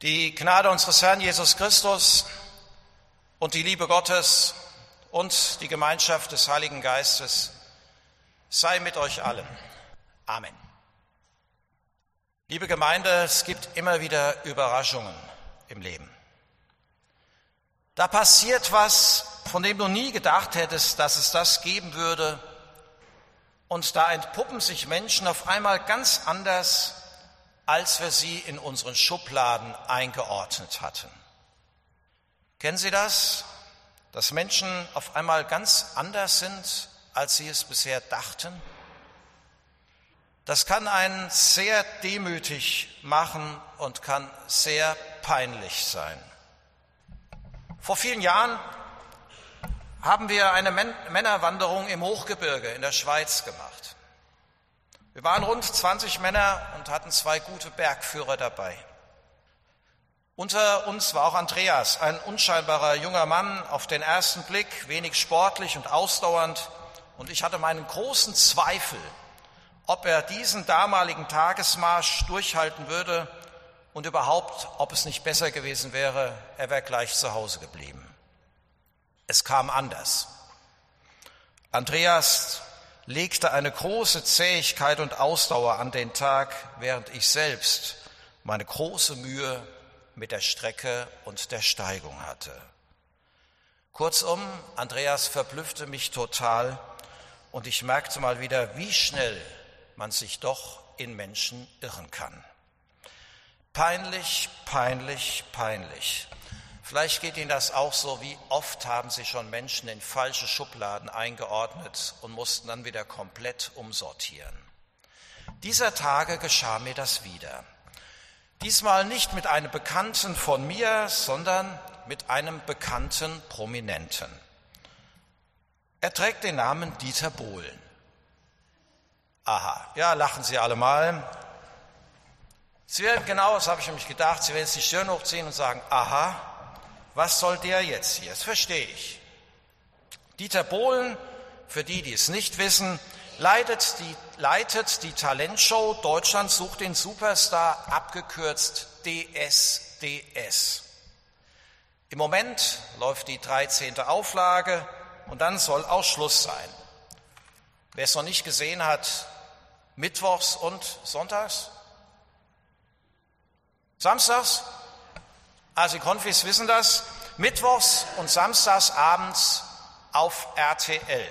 Die Gnade unseres Herrn Jesus Christus und die Liebe Gottes und die Gemeinschaft des Heiligen Geistes sei mit euch allen. Amen. Liebe Gemeinde, es gibt immer wieder Überraschungen im Leben. Da passiert was, von dem du nie gedacht hättest, dass es das geben würde. Und da entpuppen sich Menschen auf einmal ganz anders, als wir sie in unseren Schubladen eingeordnet hatten. Kennen Sie das? Dass Menschen auf einmal ganz anders sind, als sie es bisher dachten? Das kann einen sehr demütig machen und kann sehr peinlich sein. Vor vielen Jahren haben wir eine Männerwanderung im Hochgebirge in der Schweiz gemacht. Wir waren rund 20 Männer und hatten 2 gute Bergführer dabei. Unter uns war auch Andreas, ein unscheinbarer junger Mann, auf den ersten Blick wenig sportlich und ausdauernd. Und ich hatte meinen großen Zweifel, ob er diesen damaligen Tagesmarsch durchhalten würde und überhaupt, ob es nicht besser gewesen wäre, er wäre gleich zu Hause geblieben. Es kam anders. Andreas legte eine große Zähigkeit und Ausdauer an den Tag, während ich selbst meine große Mühe mit der Strecke und der Steigung hatte. Kurzum, Andreas verblüffte mich total und ich merkte mal wieder, wie schnell man sich doch in Menschen irren kann. Peinlich, peinlich, peinlich. Vielleicht geht Ihnen das auch so, wie oft haben Sie schon Menschen in falsche Schubladen eingeordnet und mussten dann wieder komplett umsortieren. Dieser Tage geschah mir das wieder. Diesmal nicht mit einem Bekannten von mir, sondern mit einem bekannten Prominenten. Er trägt den Namen Dieter Bohlen. Aha, ja, lachen Sie alle mal. Sie werden genau, das habe ich nämlich gedacht, Sie werden jetzt die Stirn hochziehen und sagen, aha, was soll der jetzt hier? Das verstehe ich. Dieter Bohlen, für die es nicht wissen, leitet die Talentshow Deutschland sucht den Superstar, abgekürzt DSDS. Im Moment läuft die 13. Auflage und dann soll auch Schluss sein. Wer es noch nicht gesehen hat, mittwochs und sonntags? Samstags? Also die Konfis wissen das, mittwochs und samstags abends auf RTL.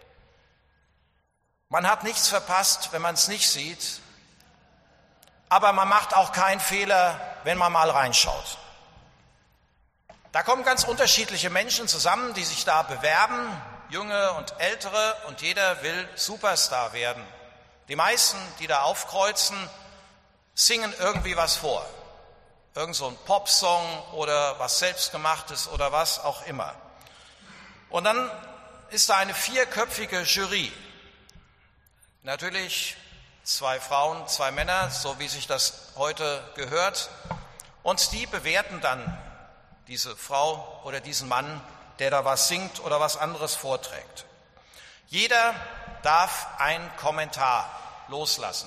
Man hat nichts verpasst, wenn man es nicht sieht, aber man macht auch keinen Fehler, wenn man mal reinschaut. Da kommen ganz unterschiedliche Menschen zusammen, die sich da bewerben, junge und ältere, und jeder will Superstar werden. Die meisten, die da aufkreuzen, singen irgendwie was vor. Irgend so ein Popsong oder was Selbstgemachtes oder was auch immer. Und dann ist da eine 4-köpfige Jury. Natürlich 2 Frauen, 2 Männer, so wie sich das heute gehört. Und die bewerten dann diese Frau oder diesen Mann, der da was singt oder was anderes vorträgt. Jeder darf einen Kommentar loslassen.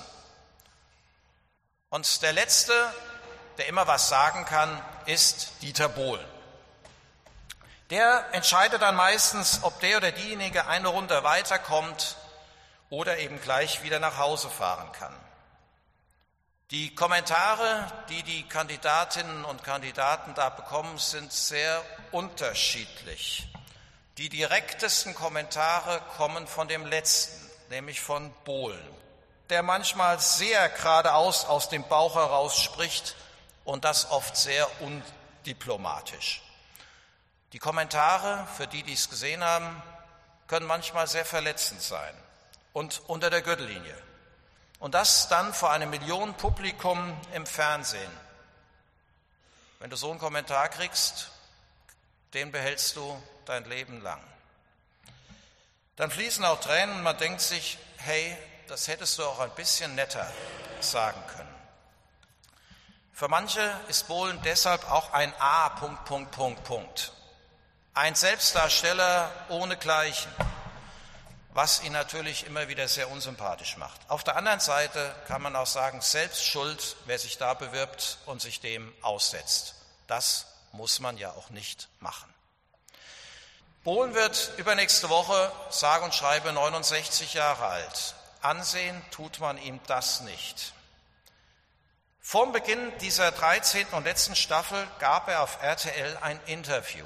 Und der Letzte, der immer was sagen kann, ist Dieter Bohlen. Der entscheidet dann meistens, ob der oder diejenige eine Runde weiterkommt oder eben gleich wieder nach Hause fahren kann. Die Kommentare, die die Kandidatinnen und Kandidaten da bekommen, sind sehr unterschiedlich. Die direktesten Kommentare kommen von dem Letzten, nämlich von Bohlen, der manchmal sehr geradeaus aus dem Bauch heraus spricht, und das oft sehr undiplomatisch. Die Kommentare, für die es gesehen haben, können manchmal sehr verletzend sein und unter der Gürtellinie. Und das dann vor einem Millionenpublikum im Fernsehen. Wenn du so einen Kommentar kriegst, den behältst du dein Leben lang. Dann fließen auch Tränen und man denkt sich, hey, das hättest du auch ein bisschen netter sagen können. Für manche ist Bohlen deshalb auch ein Ein Selbstdarsteller ohnegleichen. was ihn natürlich immer wieder sehr unsympathisch macht. Auf der anderen Seite kann man auch sagen, selbst schuld, wer sich da bewirbt und sich dem aussetzt. Das muss man ja auch nicht machen. Bohlen wird übernächste Woche, sage und schreibe, 69 Jahre alt. Ansehen tut man ihm das nicht. Vor Beginn dieser 13. und letzten Staffel gab er auf RTL ein Interview.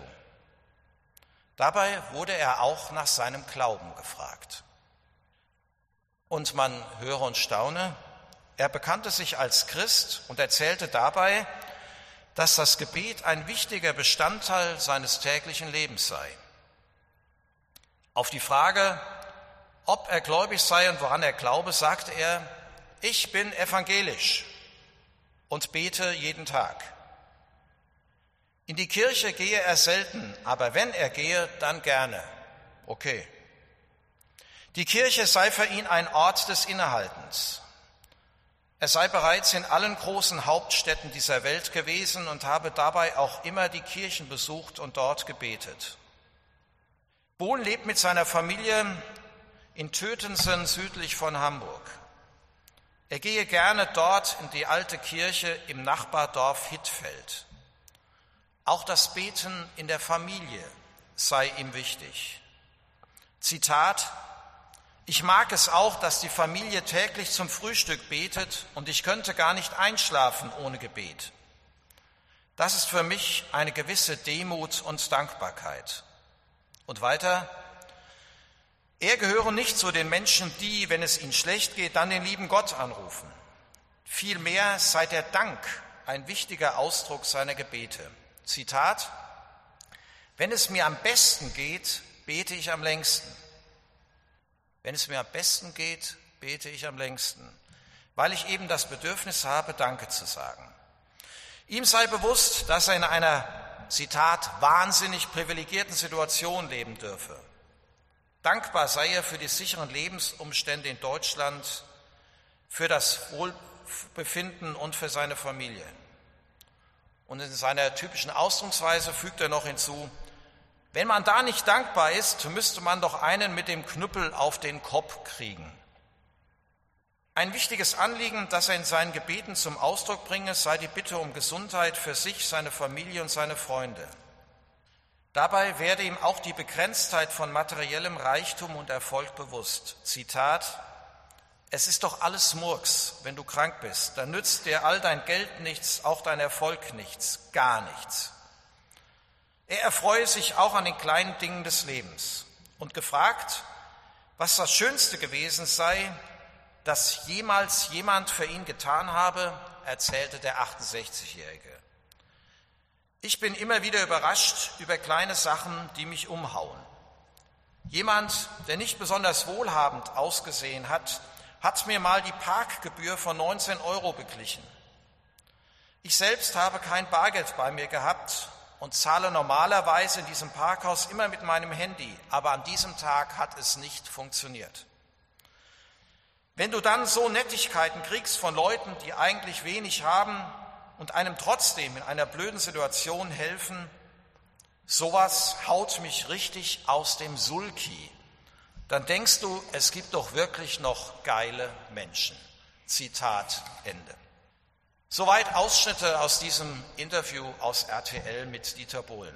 Dabei wurde er auch nach seinem Glauben gefragt. Und man höre und staune, er bekannte sich als Christ und erzählte dabei, dass das Gebet ein wichtiger Bestandteil seines täglichen Lebens sei. Auf die Frage, ob er gläubig sei und woran er glaube, sagte er, ich bin evangelisch und bete jeden Tag. In die Kirche gehe er selten, aber wenn er gehe, dann gerne. Okay. Die Kirche sei für ihn ein Ort des Innehaltens. Er sei bereits in allen großen Hauptstädten dieser Welt gewesen und habe dabei auch immer die Kirchen besucht und dort gebetet. Bohlen lebt mit seiner Familie in Tötensen südlich von Hamburg. Er gehe gerne dort in die alte Kirche im Nachbardorf Hittfeld. Auch das Beten in der Familie sei ihm wichtig. Zitat: Ich mag es auch, dass die Familie täglich zum Frühstück betet und ich könnte gar nicht einschlafen ohne Gebet. Das ist für mich eine gewisse Demut und Dankbarkeit. Und weiter: Er gehöre nicht zu den Menschen, die, wenn es ihnen schlecht geht, dann den lieben Gott anrufen. Vielmehr sei der Dank ein wichtiger Ausdruck seiner Gebete. Zitat: Wenn es mir am besten geht, bete ich am längsten. Wenn es mir am besten geht, bete ich am längsten, weil ich eben das Bedürfnis habe, Danke zu sagen. Ihm sei bewusst, dass er in einer, Zitat, wahnsinnig privilegierten Situation leben dürfe. Dankbar sei er für die sicheren Lebensumstände in Deutschland, für das Wohlbefinden und für seine Familie. Und in seiner typischen Ausdrucksweise fügt er noch hinzu, wenn man da nicht dankbar ist, müsste man doch einen mit dem Knüppel auf den Kopf kriegen. Ein wichtiges Anliegen, das er in seinen Gebeten zum Ausdruck bringe, sei die Bitte um Gesundheit für sich, seine Familie und seine Freunde. Dabei werde ihm auch die Begrenztheit von materiellem Reichtum und Erfolg bewusst. Zitat: Es ist doch alles Murks, wenn du krank bist. Dann nützt dir all dein Geld nichts, auch dein Erfolg nichts, gar nichts. Er erfreue sich auch an den kleinen Dingen des Lebens. Und gefragt, was das Schönste gewesen sei, das jemals jemand für ihn getan habe, erzählte der 68-Jährige. Ich bin immer wieder überrascht über kleine Sachen, die mich umhauen. Jemand, der nicht besonders wohlhabend ausgesehen hat, hat mir mal die Parkgebühr von 19 € beglichen. Ich selbst habe kein Bargeld bei mir gehabt und zahle normalerweise in diesem Parkhaus immer mit meinem Handy, aber an diesem Tag hat es nicht funktioniert. Wenn du dann so Nettigkeiten kriegst von Leuten, die eigentlich wenig haben und einem trotzdem in einer blöden Situation helfen, sowas haut mich richtig aus dem Sulki. Dann denkst du, es gibt doch wirklich noch geile Menschen. Zitat Ende. Soweit Ausschnitte aus diesem Interview aus RTL mit Dieter Bohlen.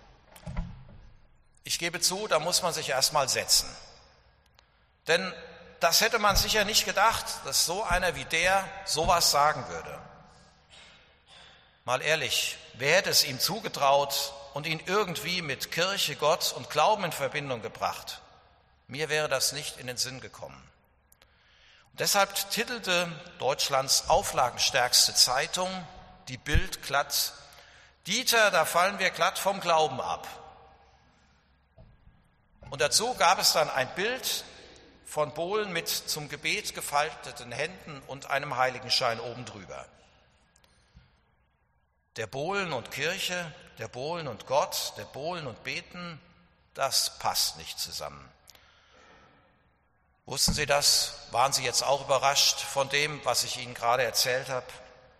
Ich gebe zu, da muss man sich erstmal setzen. Denn das hätte man sicher nicht gedacht, dass so einer wie der sowas sagen würde. Mal ehrlich, wer hätte es ihm zugetraut und ihn irgendwie mit Kirche, Gott und Glauben in Verbindung gebracht? Mir wäre das nicht in den Sinn gekommen. Und deshalb titelte Deutschlands auflagenstärkste Zeitung, die Bild, glatt: Dieter, da fallen wir glatt vom Glauben ab. Und dazu gab es dann ein Bild von Bohlen mit zum Gebet gefalteten Händen und einem Heiligenschein oben drüber. Der Bohlen und Kirche, der Bohlen und Gott, der Bohlen und Beten, das passt nicht zusammen. Wussten Sie das? Waren Sie jetzt auch überrascht von dem, was ich Ihnen gerade erzählt habe?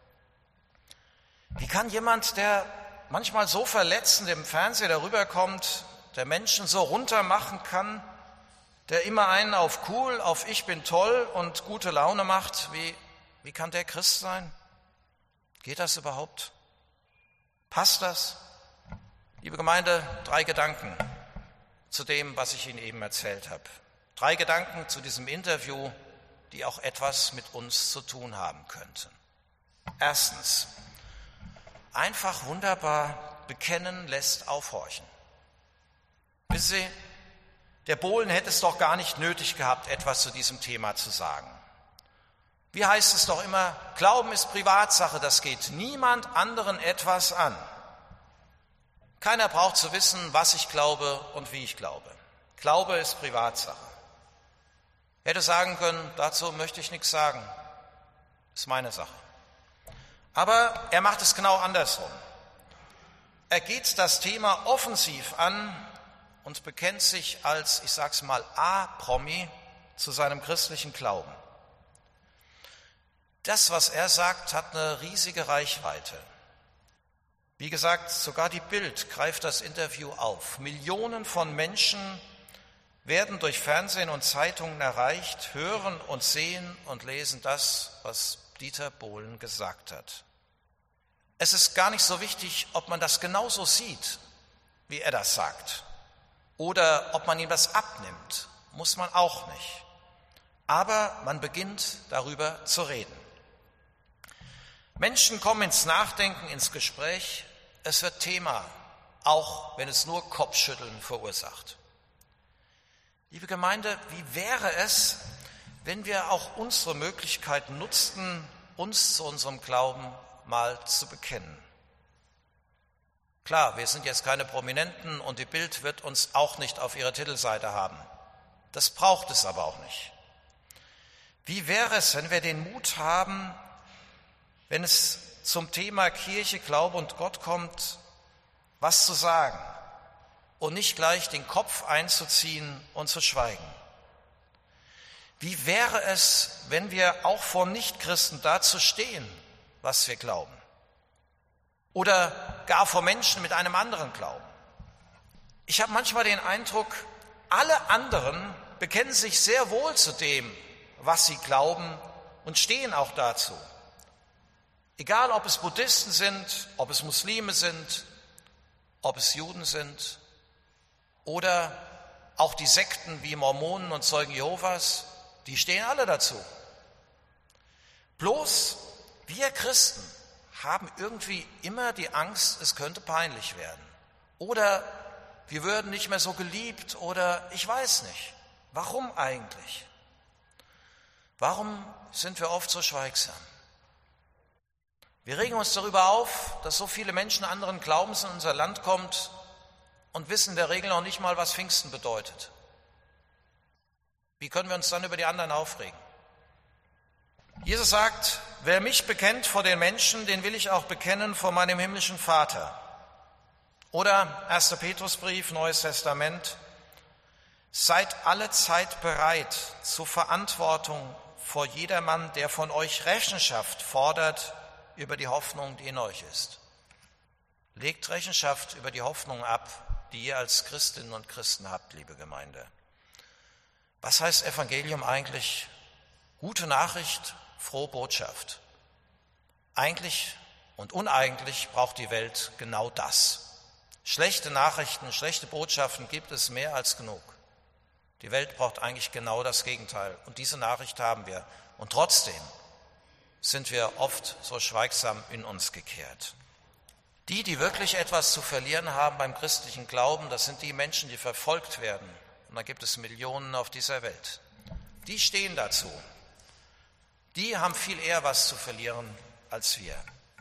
Wie kann jemand, der manchmal so verletzend im Fernsehen darüber kommt, der Menschen so runtermachen kann, der immer einen auf cool, auf ich bin toll und gute Laune macht, wie kann der Christ sein? Geht das überhaupt? Passt das? Liebe Gemeinde, 3 Gedanken zu dem, was ich Ihnen eben erzählt habe. 3 Gedanken zu diesem Interview, die auch etwas mit uns zu tun haben könnten. Erstens, einfach wunderbar, bekennen lässt aufhorchen. Wissen Sie, der Bohlen hätte es doch gar nicht nötig gehabt, etwas zu diesem Thema zu sagen. Wie heißt es doch immer, Glauben ist Privatsache, das geht niemand anderen etwas an. Keiner braucht zu wissen, was ich glaube und wie ich glaube. Glaube ist Privatsache. Er hätte sagen können, dazu möchte ich nichts sagen, ist meine Sache. Aber er macht es genau andersrum. Er geht das Thema offensiv an und bekennt sich als, ich sag's mal, A-Promi zu seinem christlichen Glauben. Das, was er sagt, hat eine riesige Reichweite. Wie gesagt, sogar die Bild greift das Interview auf. Millionen von Menschen werden durch Fernsehen und Zeitungen erreicht, hören und sehen und lesen das, was Dieter Bohlen gesagt hat. Es ist gar nicht so wichtig, ob man das genauso sieht, wie er das sagt, oder ob man ihm das abnimmt, muss man auch nicht. Aber man beginnt darüber zu reden. Menschen kommen ins Nachdenken, ins Gespräch, es wird Thema, auch wenn es nur Kopfschütteln verursacht. Liebe Gemeinde, wie wäre es, wenn wir auch unsere Möglichkeiten nutzten, uns zu unserem Glauben mal zu bekennen? Klar, wir sind jetzt keine Prominenten und die Bild wird uns auch nicht auf ihrer Titelseite haben. Das braucht es aber auch nicht. Wie wäre es, wenn wir den Mut haben, wenn es zum Thema Kirche, Glaube und Gott kommt, was zu sagen und nicht gleich den Kopf einzuziehen und zu schweigen? Wie wäre es, wenn wir auch vor Nichtchristen dazu stehen, was wir glauben? Oder gar vor Menschen mit einem anderen Glauben? Ich habe manchmal den Eindruck, alle anderen bekennen sich sehr wohl zu dem, was sie glauben und stehen auch dazu. Egal, ob es Buddhisten sind, ob es Muslime sind, ob es Juden sind oder auch die Sekten wie Mormonen und Zeugen Jehovas, die stehen alle dazu. Bloß wir Christen haben irgendwie immer die Angst, es könnte peinlich werden. Oder wir würden nicht mehr so geliebt oder ich weiß nicht. Warum eigentlich? Warum sind wir oft so schweigsam? Wir regen uns darüber auf, dass so viele Menschen anderen Glaubens in unser Land kommen und wissen in der Regel noch nicht mal, was Pfingsten bedeutet. Wie können wir uns dann über die anderen aufregen? Jesus sagt, wer mich bekennt vor den Menschen, den will ich auch bekennen vor meinem himmlischen Vater. Oder 1. Petrusbrief, Neues Testament, seid alle Zeit bereit zur Verantwortung vor jedermann, der von euch Rechenschaft fordert über die Hoffnung, die in euch ist. Legt Rechenschaft über die Hoffnung ab, die ihr als Christinnen und Christen habt, liebe Gemeinde. Was heißt Evangelium eigentlich? Gute Nachricht, frohe Botschaft. Eigentlich und uneigentlich braucht die Welt genau das. Schlechte Nachrichten, schlechte Botschaften gibt es mehr als genug. Die Welt braucht eigentlich genau das Gegenteil. Und diese Nachricht haben wir. Und trotzdem sind wir oft so schweigsam in uns gekehrt. Die wirklich etwas zu verlieren haben beim christlichen Glauben, das sind die Menschen, die verfolgt werden. Und da gibt es Millionen auf dieser Welt. Die stehen dazu. Die haben viel eher was zu verlieren als wir.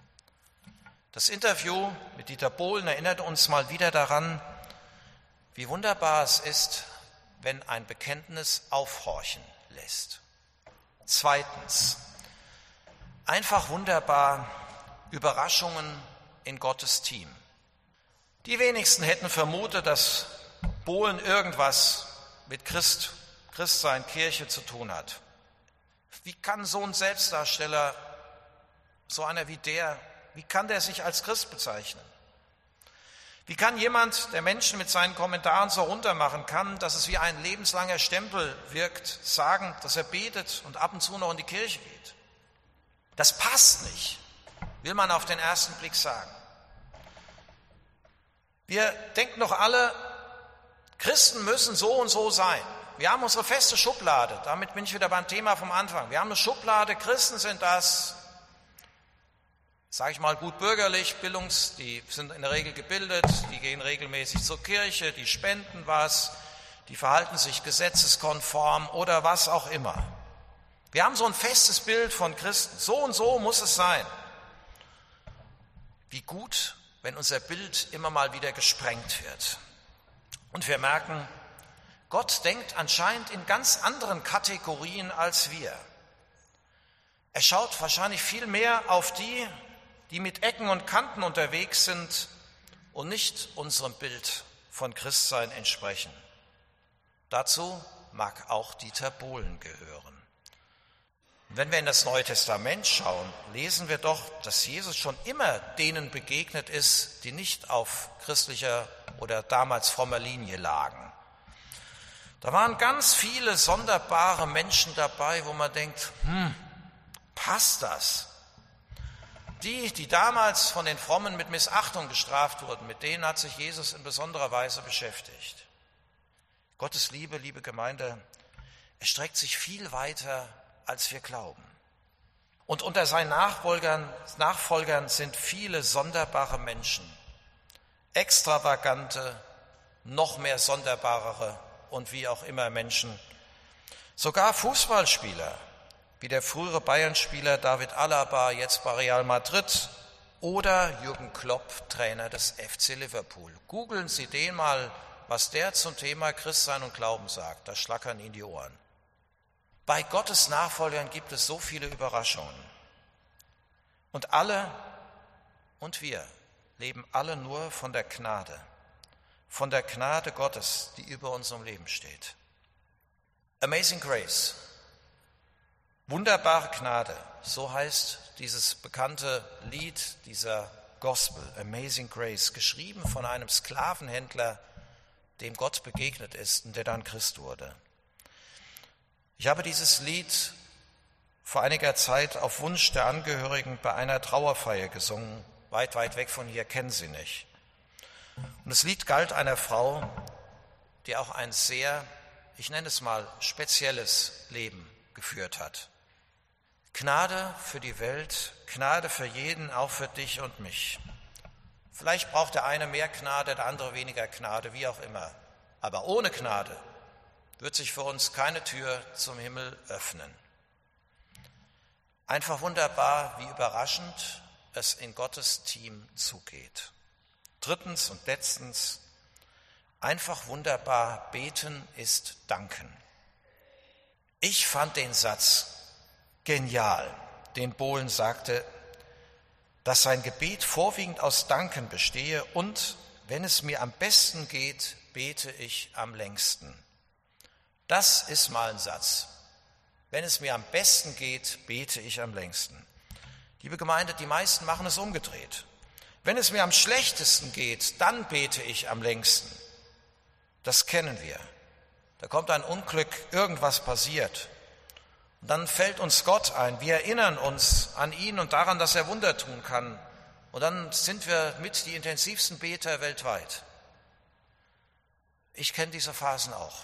Das Interview mit Dieter Bohlen erinnert uns mal wieder daran, wie wunderbar es ist, wenn ein Bekenntnis aufhorchen lässt. Zweitens, einfach wunderbar, Überraschungen in Gottes Team. Die wenigsten hätten vermutet, dass Bohlen irgendwas mit Christsein, Kirche zu tun hat. Wie kann so ein Selbstdarsteller, so einer wie der, wie kann der sich als Christ bezeichnen? Wie kann jemand, der Menschen mit seinen Kommentaren so runtermachen kann, dass es wie ein lebenslanger Stempel wirkt, sagen, dass er betet und ab und zu noch in die Kirche geht? Das passt nicht, will man auf den ersten Blick sagen. Wir denken doch alle, Christen müssen so und so sein. Wir haben unsere feste Schublade, damit bin ich wieder beim Thema vom Anfang. Wir haben eine Schublade, Christen sind das, sage ich mal, gut bürgerlich, die sind in der Regel gebildet, die gehen regelmäßig zur Kirche, die spenden was, die verhalten sich gesetzeskonform oder was auch immer. Wir haben so ein festes Bild von Christen, so und so muss es sein. Wie gut, wenn unser Bild immer mal wieder gesprengt wird. Und wir merken, Gott denkt anscheinend in ganz anderen Kategorien als wir. Er schaut wahrscheinlich viel mehr auf die mit Ecken und Kanten unterwegs sind und nicht unserem Bild von Christsein entsprechen. Dazu mag auch Dieter Bohlen gehören. Und wenn wir in das Neue Testament schauen, lesen wir doch, dass Jesus schon immer denen begegnet ist, die nicht auf christlicher oder damals frommer Linie lagen. Da waren ganz viele sonderbare Menschen dabei, wo man denkt, passt das? Die damals von den Frommen mit Missachtung gestraft wurden, mit denen hat sich Jesus in besonderer Weise beschäftigt. Gottes Liebe, liebe Gemeinde, erstreckt sich viel weiter, als wir glauben. Und unter seinen Nachfolgern sind viele sonderbare Menschen, extravagante, noch mehr sonderbarere und wie auch immer Menschen, sogar Fußballspieler, wie der frühere Bayern-Spieler David Alaba, jetzt bei Real Madrid, oder Jürgen Klopp, Trainer des FC Liverpool. Googeln Sie den mal, was der zum Thema Christsein und Glauben sagt, da schlackern Ihnen die Ohren. Bei Gottes Nachfolgern gibt es so viele Überraschungen. Und alle und wir leben alle nur von der Gnade Gottes, die über unserem Leben steht. Amazing Grace, wunderbare Gnade, so heißt dieses bekannte Lied, dieser Gospel, Amazing Grace, geschrieben von einem Sklavenhändler, dem Gott begegnet ist und der dann Christ wurde. Ich habe dieses Lied vor einiger Zeit auf Wunsch der Angehörigen bei einer Trauerfeier gesungen. Weit, weit weg von hier, kennen Sie nicht. Und das Lied galt einer Frau, die auch ein sehr, ich nenne es mal, spezielles Leben geführt hat. Gnade für die Welt, Gnade für jeden, auch für dich und mich. Vielleicht braucht der eine mehr Gnade, der andere weniger Gnade, wie auch immer. Aber ohne Gnade wird sich für uns keine Tür zum Himmel öffnen. Einfach wunderbar, wie überraschend es in Gottes Team zugeht. Drittens und letztens, einfach wunderbar, beten ist danken. Ich fand den Satz genial, den Bohlen sagte, dass sein Gebet vorwiegend aus Danken bestehe und, wenn es mir am besten geht, bete ich am längsten. Das ist mal ein Satz. Wenn es mir am besten geht, bete ich am längsten. Liebe Gemeinde, die meisten machen es umgedreht. Wenn es mir am schlechtesten geht, dann bete ich am längsten. Das kennen wir. Da kommt ein Unglück, irgendwas passiert. Und dann fällt uns Gott ein. Wir erinnern uns an ihn und daran, dass er Wunder tun kann. Und dann sind wir mit die intensivsten Beter weltweit. Ich kenne diese Phasen auch.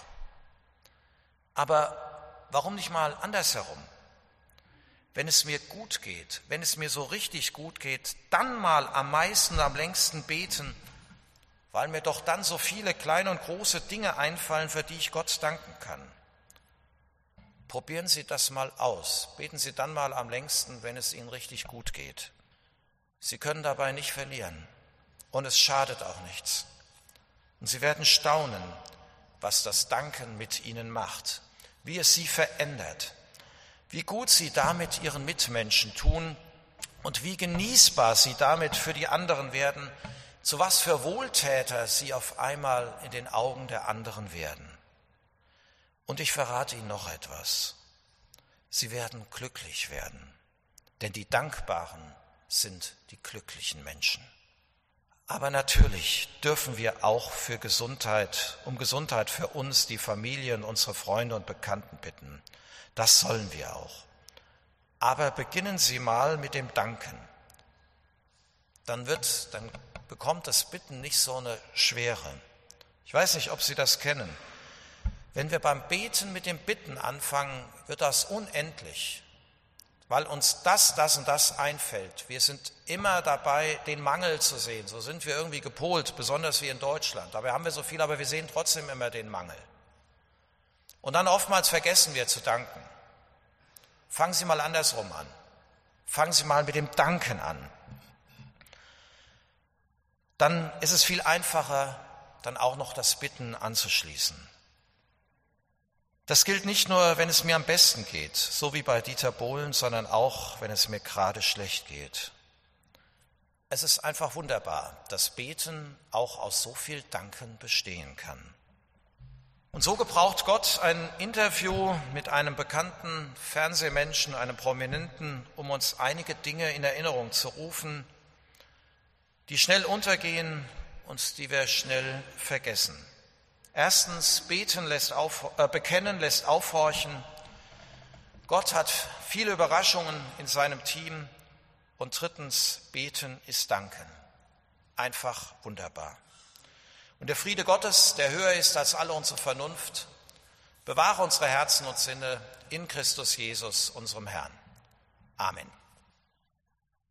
Aber warum nicht mal andersherum? Wenn es mir gut geht, wenn es mir so richtig gut geht, dann mal am meisten, am längsten beten, weil mir doch dann so viele kleine und große Dinge einfallen, für die ich Gott danken kann. Probieren Sie das mal aus. Beten Sie dann mal am längsten, wenn es Ihnen richtig gut geht. Sie können dabei nicht verlieren und es schadet auch nichts. Und Sie werden staunen, was das Danken mit Ihnen macht, wie es Sie verändert, wie gut Sie damit Ihren Mitmenschen tun und wie genießbar Sie damit für die anderen werden, zu was für Wohltäter Sie auf einmal in den Augen der anderen werden. Und ich verrate Ihnen noch etwas. Sie werden glücklich werden, denn die Dankbaren sind die glücklichen Menschen. Aber natürlich dürfen wir auch um Gesundheit für uns, die Familien, unsere Freunde und Bekannten bitten. Das sollen wir auch. Aber beginnen Sie mal mit dem Danken. Dann bekommt das Bitten nicht so eine Schwere. Ich weiß nicht, ob Sie das kennen. Wenn wir beim Beten mit dem Bitten anfangen, wird das unendlich, weil uns das und das einfällt. Wir sind immer dabei, den Mangel zu sehen. So sind wir irgendwie gepolt, besonders wie in Deutschland. Dabei haben wir so viel, aber wir sehen trotzdem immer den Mangel. Und dann oftmals vergessen wir zu danken. Fangen Sie mal andersrum an. Fangen Sie mal mit dem Danken an. Dann ist es viel einfacher, dann auch noch das Bitten anzuschließen. Das gilt nicht nur, wenn es mir am besten geht, so wie bei Dieter Bohlen, sondern auch, wenn es mir gerade schlecht geht. Es ist einfach wunderbar, dass Beten auch aus so viel Danken bestehen kann. Und so gebraucht Gott ein Interview mit einem bekannten Fernsehmenschen, einem Prominenten, um uns einige Dinge in Erinnerung zu rufen, die schnell untergehen und die wir schnell vergessen. Erstens, bekennen lässt aufhorchen. Gott hat viele Überraschungen in seinem Team. Und drittens, beten ist danken. Einfach wunderbar. Und der Friede Gottes, der höher ist als alle unsere Vernunft, bewahre unsere Herzen und Sinne in Christus Jesus, unserem Herrn. Amen.